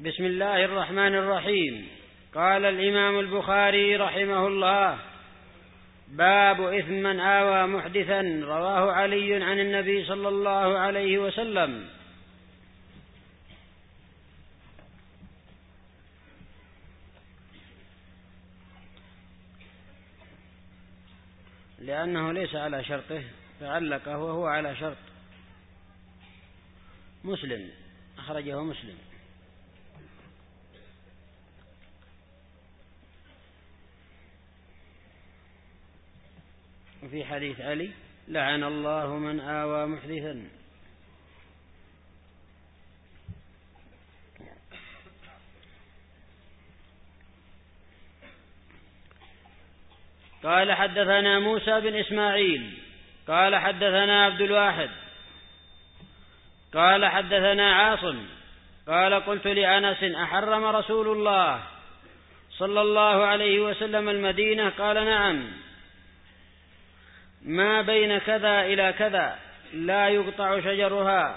بسم الله الرحمن الرحيم. قال الإمام البخاري رحمه الله: باب إثم من آوى محدثا. رواه علي عن النبي صلى الله عليه وسلم. لأنه ليس على شرطه فعلقه وهو على شرط مسلم، أخرجه مسلم. وفي حديث علي: لعن الله من آوى محدثا. قال: حدثنا موسى بن إسماعيل قال حدثنا عبد الواحد قال حدثنا عاصم قال: قلت لأنس: أحرم رسول الله صلى الله عليه وسلم المدينة؟ قال: نعم، ما بين كذا إلى كذا لا يقطع شجرها،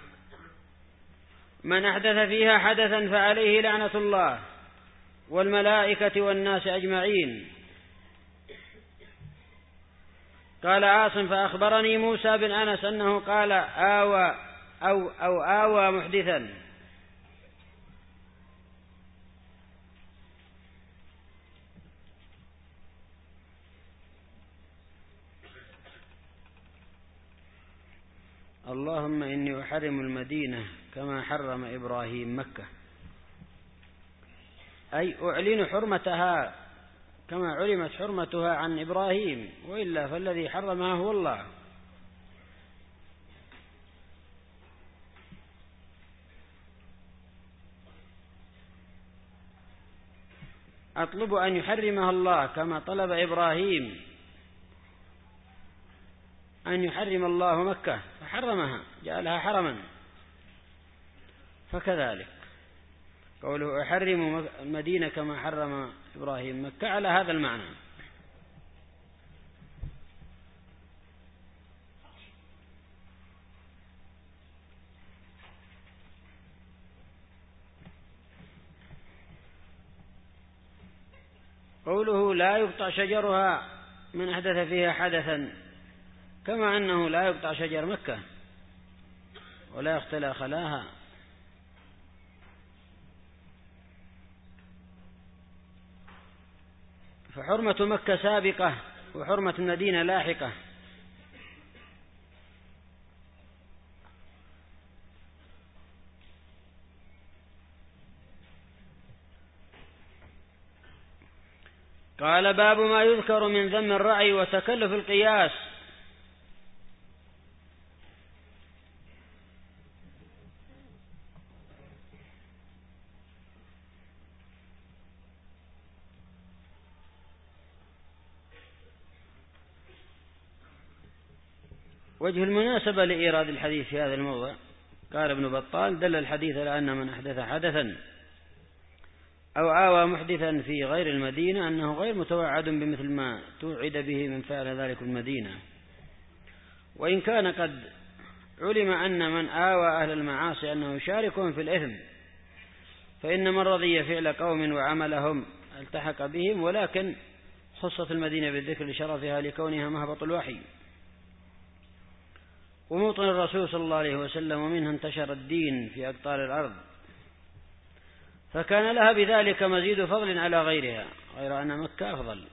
من أحدث فيها حدثا فعليه لعنة الله والملائكة والناس أجمعين. قال عاصم: فأخبرني موسى بن أنس أنه قال: آوى أو آوى محدثا. اللهم إني أحرم المدينة كما حرم إبراهيم مكة، أي أعلن حرمتها كما علمت حرمتها عن إبراهيم، وإلا فالذي حرمها هو الله. أطلب أن يحرمها الله كما طلب إبراهيم أن يحرم الله مكة فحرمها، جعلها حرما، فكذلك قوله: أحرم المدينة كما حرم إبراهيم مكة، على هذا المعنى. قوله: لا يقطع شجرها من أحدث فيها حدثا، كما أنه لا يقطع شجر مكة ولا يختلى خلاها. فحرمة مكة سابقة وحرمة المدينة لاحقة. قال: باب ما يذكر من ذم الرعي وتكلف القياس. وجه المناسبة لإيراد الحديث في هذا الموضع: قال ابن بطال: دل الحديث على أن من أحدث حدثا أو آوى محدثا في غير المدينة أنه غير متوعد بمثل ما توعد به من فعل ذلك المدينة، وإن كان قد علم أن من آوى أهل المعاصي أنه يشاركهم في الإثم، فإن من رضي فعل قوم وعملهم التحق بهم، ولكن خصت المدينة بالذكر لشرفها لكونها مهبط الوحي وموطن الرسول صلى الله عليه وسلم، ومنها انتشر الدين في أقطار الأرض، فكان لها بذلك مزيد فضل على غيرها، غير أن مكة أفضل.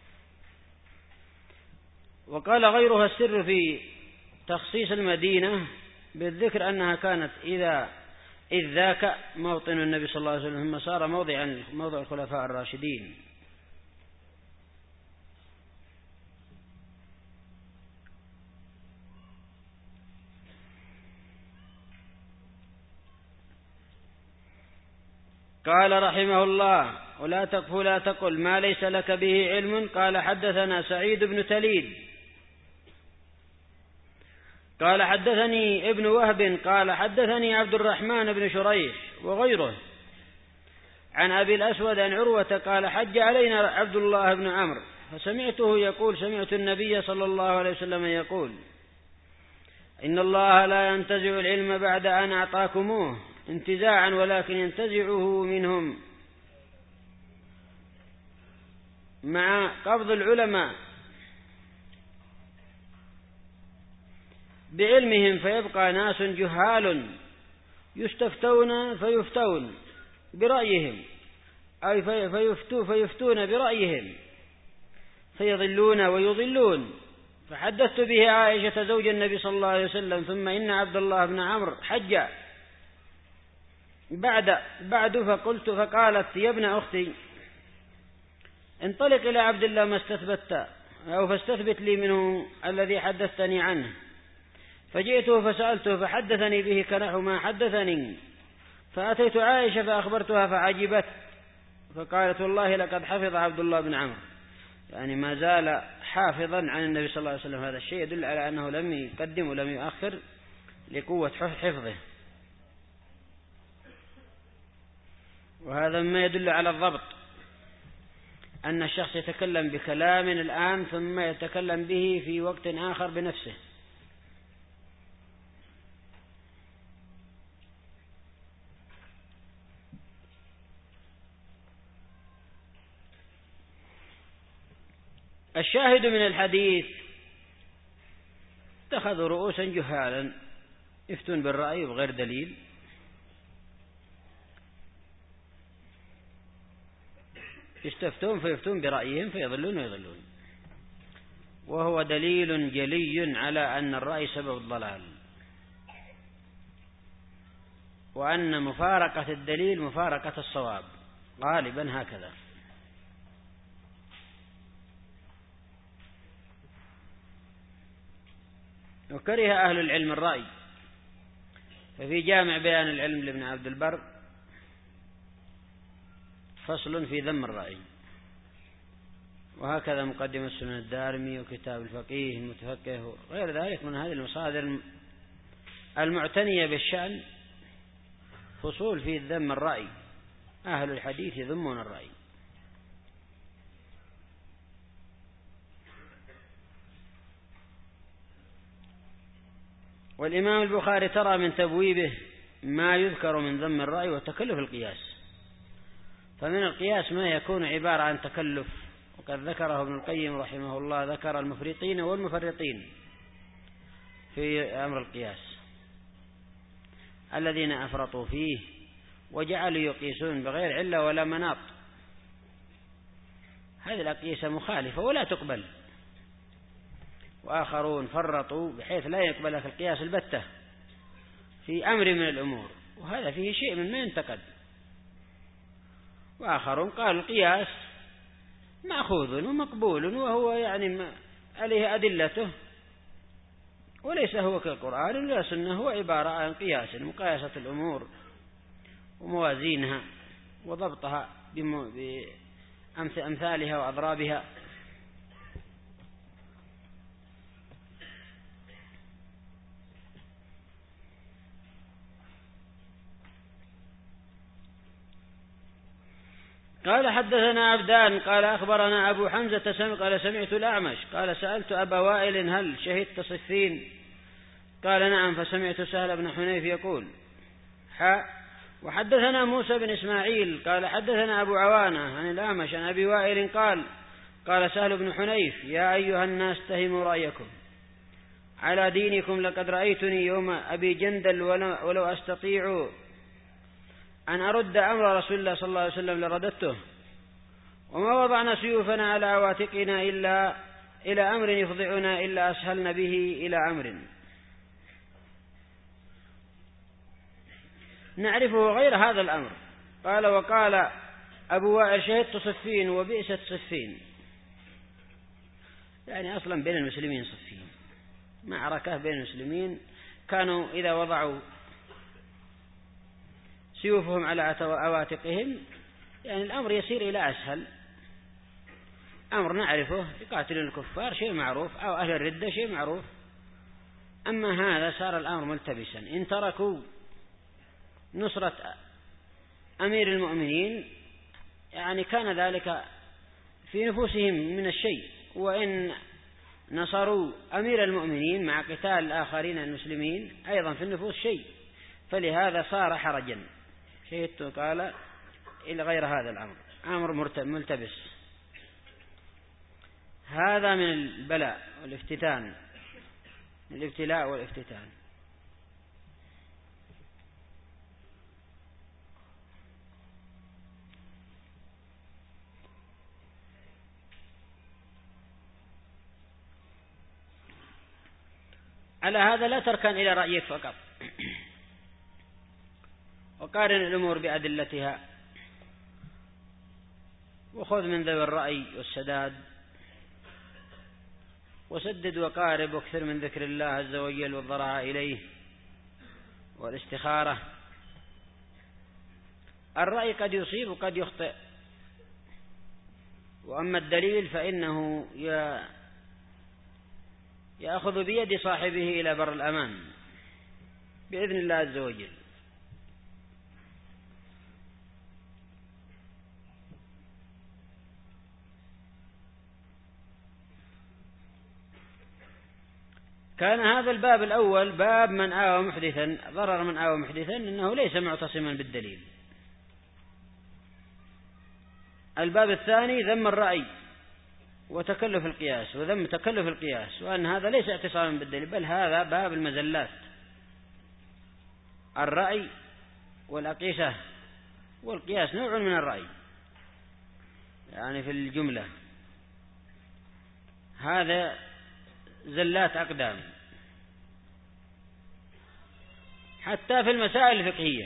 وقال غيرها: السر في تخصيص المدينة بالذكر أنها كانت إذ ذاك موطن النبي صلى الله عليه وسلم، ثم صار موضع الخلفاء الراشدين. قال رحمه الله: ولا تقف لا تقل ما ليس لك به علم. قال: حدثنا سعيد بن تليد قال حدثني ابن وهب قال حدثني عبد الرحمن بن شريح وغيره عن أبي الأسود عن عروة قال: حج علينا عبد الله بن عمرو فسمعته يقول: سمعت النبي صلى الله عليه وسلم يقول: إن الله لا ينتزع العلم بعد أن أعطاكموه انتزاعا ولكن ينتزعه منهم مع قبض العلماء بعلمهم، فيبقى ناس جهال يستفتون فيفتون برأيهم، أي فيفتون برأيهم فيضلون ويضلون. فحدثت به عائشة زوج النبي صلى الله عليه وسلم، ثم إن عبد الله بن عمرو حج بعد فقالت يا ابن أختي انطلق إلى عبد الله ما استثبت أو فاستثبت لي منه الذي حدثتني عنه. فجئته فسألته فحدثني به كنحو ما حدثني، فأتيت عائشة فأخبرتها فعجبت، فقالت والله لقد حفظ عبد الله بن عمرو، يعني ما زال حافظا عن النبي صلى الله عليه وسلم. هذا الشيء يدل على أنه لم يقدم ولم يؤخر لقوة حفظه، وهذا ما يدل على الضبط، أن الشخص يتكلم بكلام الآن ثم يتكلم به في وقت آخر بنفسه. الشاهد من الحديث اتخذوا رؤوسا جهالا يفتون بالرأي بغير دليل، يستفتون فيفتون برأيهم فيضلون ويضلون، وهو دليل جلي على أن الرأي سبب الضلال، وأن مفارقة الدليل مفارقة الصواب غالبا هكذا. وكره أهل العلم الرأي، ففي جامع بيان العلم لابن عبد البر فصل في ذم الرأي، وهكذا مقدمة السنن الدارمي وكتاب الفقيه المتفقه وغير ذلك من هذه المصادر المعتنية بالشأن فصول في ذم الرأي. أهل الحديث يذمون الرأي. والإمام البخاري ترى من تبويبه ما يذكر من ذم الرأي وتكلف القياس، فمن القياس ما يكون عبارة عن تكلف، وقد ذكره ابن القيم رحمه الله، ذكر المفرطين والمفرطين في أمر القياس الذين أفرطوا فيه وجعلوا يقيسون بغير علة ولا مناط. هذه الأقيسة مخالفة ولا تقبل. وآخرون فرطوا بحيث لا يقبل في القياس البتة في أمر من الأمور، وهذا فيه شيء مما ينتقد. وآخرون قالوا القياس مأخوذ ومقبول وهو يعني عليه أدلته، وليس هو كالقرآن ولا سنة، هو عبارة عن قياس، مقايسة الأمور وموازينها وضبطها بأمثالها وأضرابها. قال حدثنا عبدان قال أخبرنا أبو حمزة قال سمعت الأعمش قال سألت أبا وائل هل شهدت صفين؟ قال نعم، فسمعت سهل بن حنيف يقول وحدثنا موسى بن إسماعيل قال حدثنا أبو عوانة عن الأعمش عن أبي وائل قال سهل بن حنيف يا أيها الناس اتهموا رأيكم على دينكم، لقد رأيتني يوم أبي جندل ولو أستطيع أن أرد أمر رسول الله صلى الله عليه وسلم لرددته، وما وضعنا سيوفنا على عواتقنا إلا إلى أمر يفضعنا إلا أسهلنا به إلى أمر نعرفه غير هذا الأمر. قال وقال أبو وائل شهدت صفين وبئست صفين، يعني أصلا بين المسلمين صفين، معركة بين المسلمين كانوا إذا وضعوا سيوفهم على عواتقهم يعني الأمر يسير إلى أسهل، أمر نعرفه يقاتلون الكفار شيء معروف، أو أهل الردة شيء معروف. أما هذا صار الأمر ملتبسا، إن تركوا نصرة أمير المؤمنين يعني كان ذلك في نفوسهم من الشيء، وإن نصروا أمير المؤمنين مع قتال الآخرين المسلمين أيضا في النفوس شيء، فلهذا صار حرجا. شهدت قال إلى غير هذا الأمر، أمر ملتبس. هذا من البلاء والافتتان، الابتلاء والافتتان. على هذا لا تركن إلى رأيك فقط، وقارن الأمور بأدلتها، وخذ من ذوي الرأي والسداد، وسدد وقارب، واكثر من ذكر الله عز وجل والضراعة إليه والاستخارة. الرأي قد يصيب وقد يخطئ، وأما الدليل فإنه يأخذ بيد صاحبه إلى بر الأمان بإذن الله عز وجل. كان هذا الباب الأول باب من آوى محدثا، ضرر من آوى محدثا إنه ليس معتصما بالدليل. الباب الثاني ذم الرأي وتكلف القياس، وذم تكلف القياس، وأن هذا ليس اعتصاما بالدليل، بل هذا باب المزلات. الرأي والأقيسة والقياس نوع من الرأي، يعني في الجملة هذا زلات أقدام. حتى في المسائل الفقهية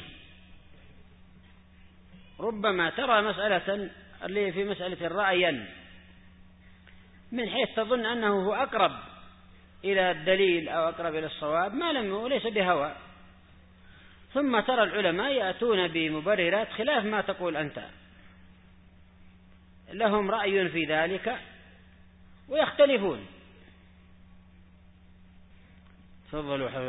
ربما ترى مسألة اللي في مسألة الرأي من حيث تظن أنه هو أقرب إلى الدليل أو أقرب إلى الصواب، ما لم وليس بهوى، ثم ترى العلماء يأتون بمبررات خلاف ما تقول أنت، لهم رأي في ذلك ويختلفون. تفضلوا.